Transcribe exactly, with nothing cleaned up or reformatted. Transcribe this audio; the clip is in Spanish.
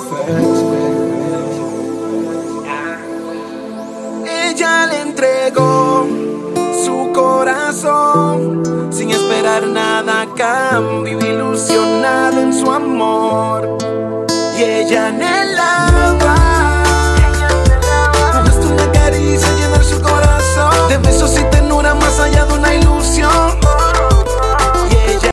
Ella le entregó su corazón sin esperar nada a cambio, ilusionado en su amor. Y ella anhelaba